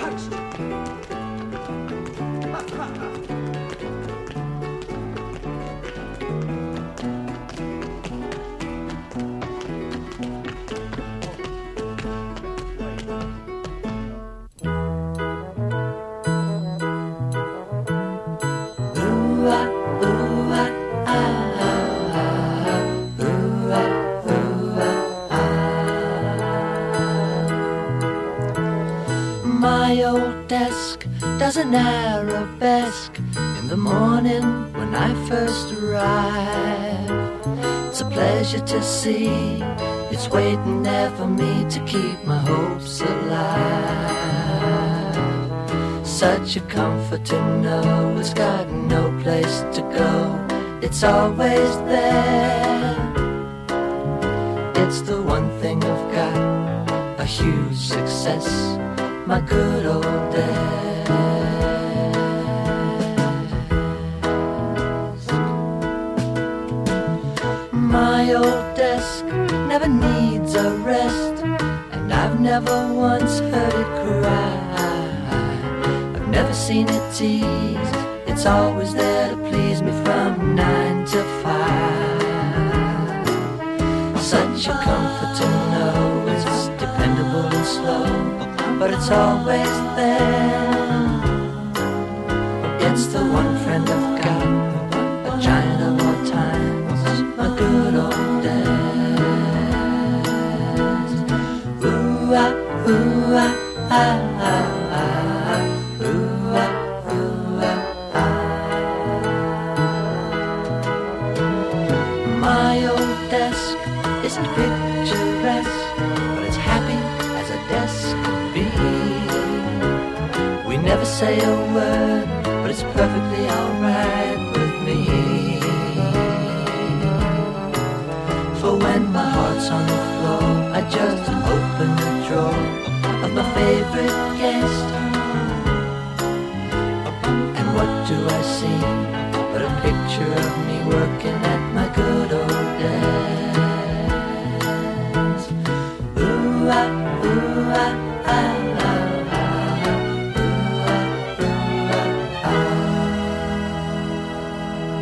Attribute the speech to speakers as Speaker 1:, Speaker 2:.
Speaker 1: My old desk does an arabesque in the morning when I first arrive. It's a pleasure to see it's waiting there for me to keep my hopes alive. Such a comfort to know it's got no place to go, it's always there. It's the one thing I've got, a huge success, my good old desk. My old desk never needs a rest, and I've never once heard it cry. I've never seen it teased, it's always there to please me from 9 to 5. Such a comfort to know it's dependable and slow, but it's always there. It's the one friend I've got, a giant of all times, my good old desk. Ooh ah, ooh ah, ah, ah, ah. Ooh ah, ooh ah, ah. My old desk isn't picturesque, but it's happy as a desk could be. We never say a word, but it's perfectly alright with me. For when my heart's on the floor, I just open the drawer of my favorite guest. And what do I see but a picture of me working at my good old desk? Ooh ah, ooh ah.